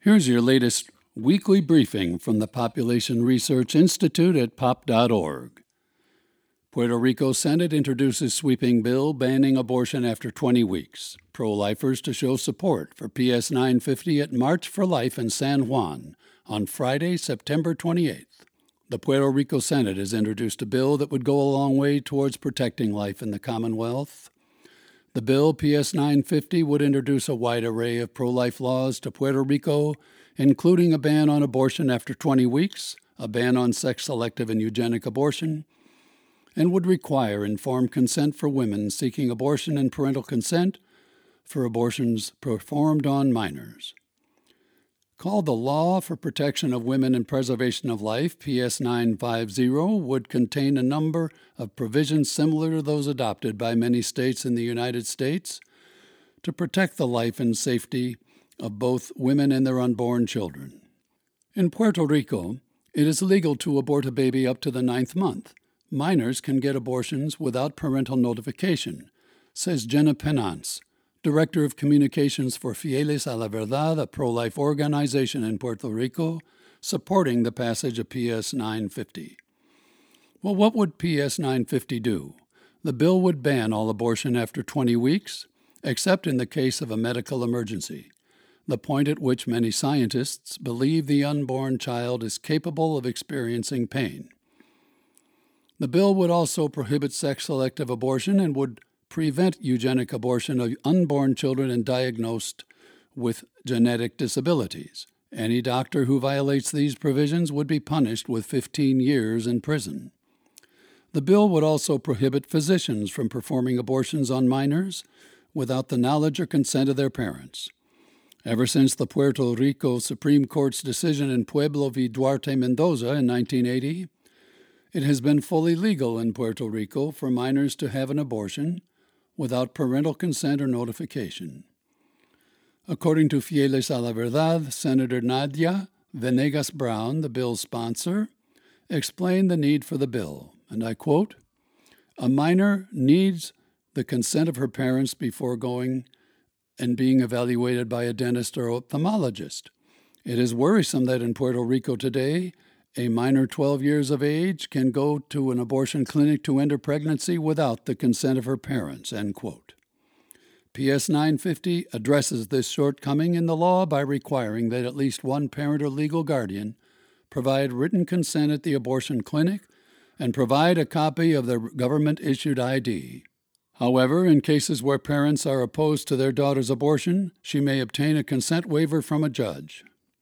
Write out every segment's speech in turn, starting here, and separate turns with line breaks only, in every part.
Here's your latest weekly briefing from the Population Research Institute at pop.org. Puerto Rico Senate introduces sweeping bill banning abortion after 20 weeks. Pro-lifers to show support for PS 950 at March for Life in San Juan on Friday, September 28th. The Puerto Rico Senate has introduced a bill that would go a long way towards protecting life in the Commonwealth. The bill, PS 950, would introduce a wide array of pro-life laws to Puerto Rico, including a ban on abortion after 20 weeks, a ban on sex-selective and eugenic abortion, and would require informed consent for women seeking abortion and parental consent for abortions performed on minors. Called the Law for Protection of Women and Preservation of Life, PS 950 would contain a number of provisions similar to those adopted by many states in the United States to protect the life and safety of both women and their unborn children. In Puerto Rico, it is legal to abort a baby up to the 9th month. Minors can get abortions without parental notification, says Jenna Penance, Director of Communications for Fieles a la Verdad, a pro-life organization in Puerto Rico, supporting the passage of PS 950. Well, what would PS 950 do? The bill would ban all abortion after 20 weeks, except in the case of a medical emergency, the point at which many scientists believe the unborn child is capable of experiencing pain. The bill would also prohibit sex-selective abortion and would prevent eugenic abortion of unborn children diagnosed with genetic disabilities. Any doctor who violates these provisions would be punished with 15 years in prison. The bill would also prohibit physicians from performing abortions on minors without the knowledge or consent of their parents. Ever since the Puerto Rico Supreme Court's decision in Pueblo v. Duarte Mendoza in 1980, it has been fully legal in Puerto Rico for minors to have an abortion without parental consent or notification. According to Fieles a la Verdad, Senator Nadia Venegas Brown, the bill's sponsor, explained the need for the bill, and I quote, "A minor needs the consent of her parents before going and being evaluated by a dentist or ophthalmologist. It is worrisome that in Puerto Rico today, a minor 12 years of age can go to an abortion clinic to end her pregnancy without the consent of her parents," end quote. PS 950 addresses this shortcoming in the law by requiring that at least one parent or legal guardian provide written consent at the abortion clinic and provide a copy of their government-issued ID. However, in cases where parents are opposed to their daughter's abortion, she may obtain a consent waiver from a judge.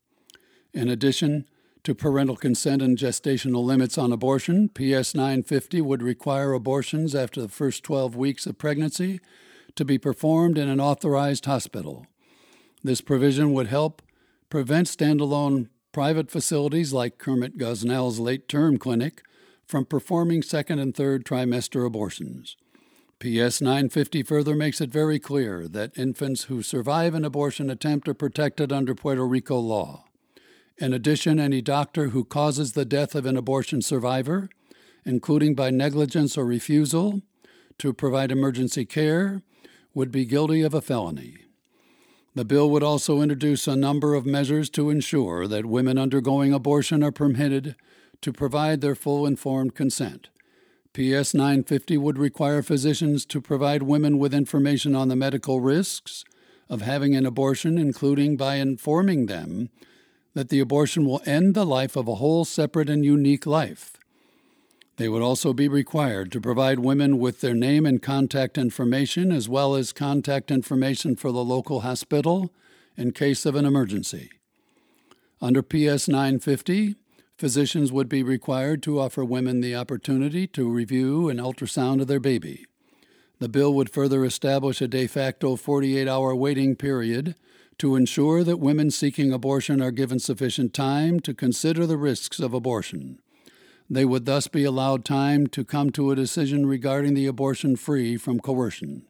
In addition to parental consent and gestational limits on abortion, PS 950 would require abortions after the first 12 weeks of pregnancy to be performed in an authorized hospital. This provision would help prevent standalone private facilities like Kermit Gosnell's late-term clinic from performing second and third trimester abortions. PS 950 further makes it very clear that infants who survive an abortion attempt are protected under Puerto Rico law. In addition, any doctor who causes the death of an abortion survivor, including by negligence or refusal to provide emergency care, would be guilty of a felony. The bill would also introduce a number of measures to ensure that women undergoing abortion are permitted to provide their full informed consent. PS 950 would require physicians to provide women with information on the medical risks of having an abortion, including by informing them that the abortion will end the life of a whole, separate, and unique life. They would also be required to provide women with their name and contact information, as well as contact information for the local hospital in case of an emergency. Under PS 950, physicians would be required to offer women the opportunity to review an ultrasound of their baby. The bill would further establish a de facto 48-hour waiting period to ensure that women seeking abortion are given sufficient time to consider the risks of abortion. They would thus be allowed time to come to a decision regarding the abortion free from coercion.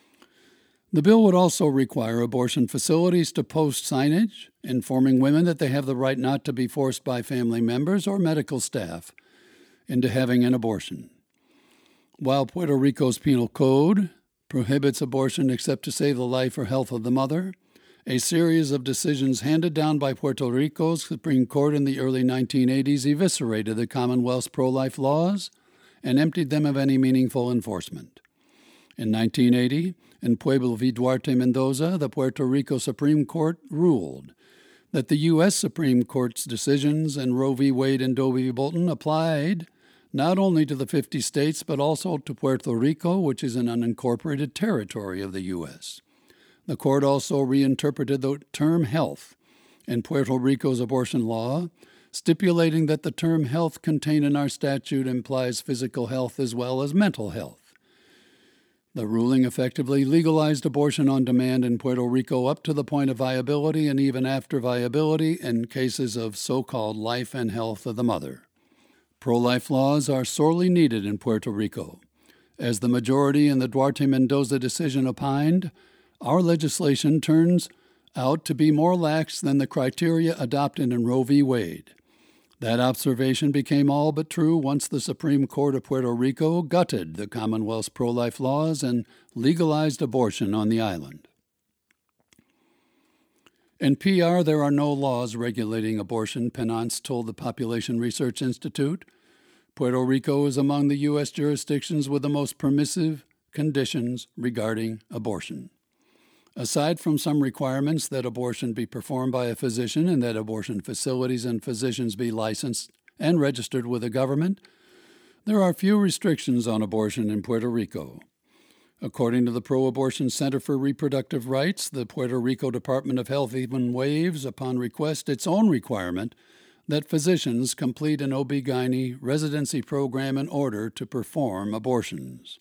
The bill would also require abortion facilities to post signage informing women that they have the right not to be forced by family members or medical staff into having an abortion. While Puerto Rico's penal code prohibits abortion except to save the life or health of the mother, A series of decisions handed down by Puerto Rico's Supreme Court in the early 1980s eviscerated the Commonwealth's pro-life laws and emptied them of any meaningful enforcement. In 1980, in Pueblo v. Duarte Mendoza, the Puerto Rico Supreme Court ruled that the U.S. Supreme Court's decisions in Roe v. Wade and Doe v. Bolton applied not only to the 50 states but also to Puerto Rico, which is an unincorporated territory of the U.S. The court also reinterpreted the term health in Puerto Rico's abortion law, stipulating that the term health contained in our statute implies physical health as well as mental health. The ruling effectively legalized abortion on demand in Puerto Rico up to the point of viability and even after viability in cases of so-called life and health of the mother. Pro-life laws are sorely needed in Puerto Rico. As the majority in the Duarte Mendoza decision opined, our legislation turns out to be more lax than the criteria adopted in Roe v. Wade. That observation became all but true once the Supreme Court of Puerto Rico gutted the Commonwealth's pro-life laws and legalized abortion on the island. In PR, there are no laws regulating abortion, Penance told the Population Research Institute. Puerto Rico is among the U.S. jurisdictions with the most permissive conditions regarding abortion. Aside from some requirements that abortion be performed by a physician and that abortion facilities and physicians be licensed and registered with the government, there are few restrictions on abortion in Puerto Rico. According to the Pro-Abortion Center for Reproductive Rights, the Puerto Rico Department of Health even waives, upon request, its own requirement that physicians complete an OB-GYN residency program in order to perform abortions.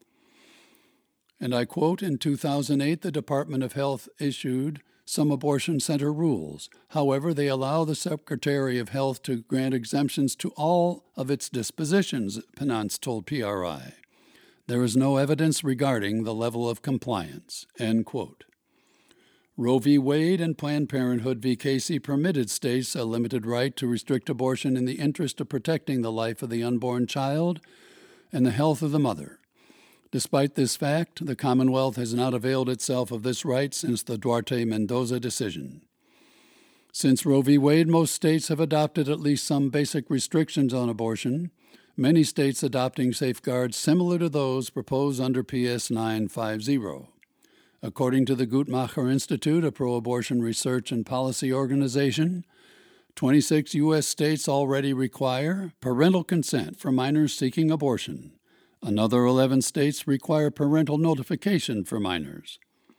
And I quote, in 2008, the Department of Health issued some abortion center rules. However, they allow the Secretary of Health to grant exemptions to all of its dispositions, Penance told PRI. There is no evidence regarding the level of compliance, end quote. Roe v. Wade and Planned Parenthood v. Casey permitted states a limited right to restrict abortion in the interest of protecting the life of the unborn child and the health of the mother. Despite this fact, the Commonwealth has not availed itself of this right since the Duarte Mendoza decision. Since Roe v. Wade, most states have adopted at least some basic restrictions on abortion, many states adopting safeguards similar to those proposed under PS 950. According to the Guttmacher Institute, a pro-abortion research and policy organization, 26 U.S. states already require parental consent for minors seeking abortion. Another 11 states require parental notification for minors.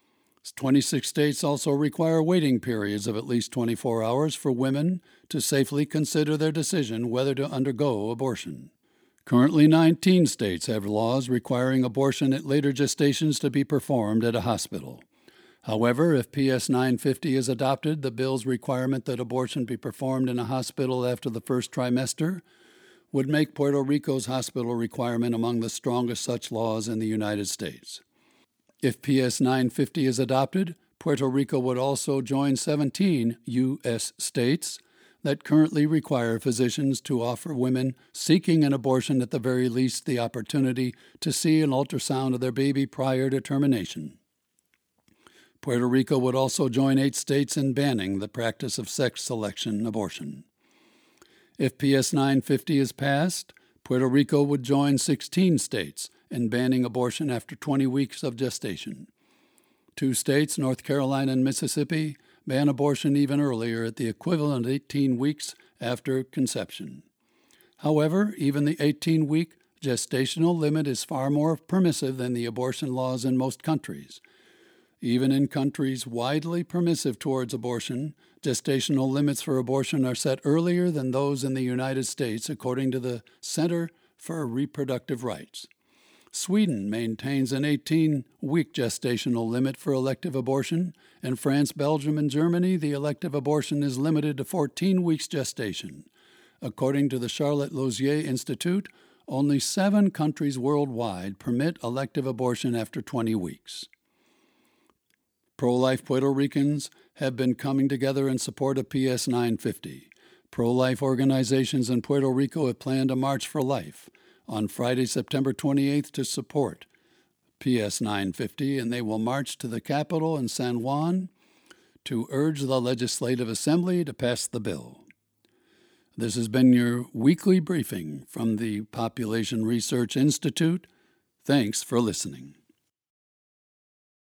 26 states also require waiting periods of at least 24 hours for women to safely consider their decision whether to undergo abortion. Currently, 19 states have laws requiring abortion at later gestations to be performed at a hospital. However, if PS 950 is adopted, the bill's requirement that abortion be performed in a hospital after the first trimester would make Puerto Rico's hospital requirement among the strongest such laws in the United States. If PS 950 is adopted, Puerto Rico would also join 17 U.S. states that currently require physicians to offer women seeking an abortion at the very least the opportunity to see an ultrasound of their baby prior to termination. Puerto Rico would also join 8 states in banning the practice of sex selection abortion. If PS 950 is passed, Puerto Rico would join 16 states in banning abortion after 20 weeks of gestation. 2 states, North Carolina and Mississippi, ban abortion even earlier at the equivalent of 18 weeks after conception. However, even the 18-week gestational limit is far more permissive than the abortion laws in most countries. Even in countries widely permissive towards abortion, gestational limits for abortion are set earlier than those in the United States, according to the Center for Reproductive Rights. Sweden maintains an 18-week gestational limit for elective abortion. In France, Belgium, and Germany, the elective abortion is limited to 14 weeks gestation. According to the Charlotte Lozier Institute, only 7 countries worldwide permit elective abortion after 20 weeks. Pro-life Puerto Ricans have been coming together in support of PS 950. Pro-life organizations in Puerto Rico have planned a March for Life on Friday, September 28th to support PS 950, and they will march to the Capitol in San Juan to urge the Legislative Assembly to pass the bill. This has been your weekly briefing from the Population Research Institute. Thanks for listening.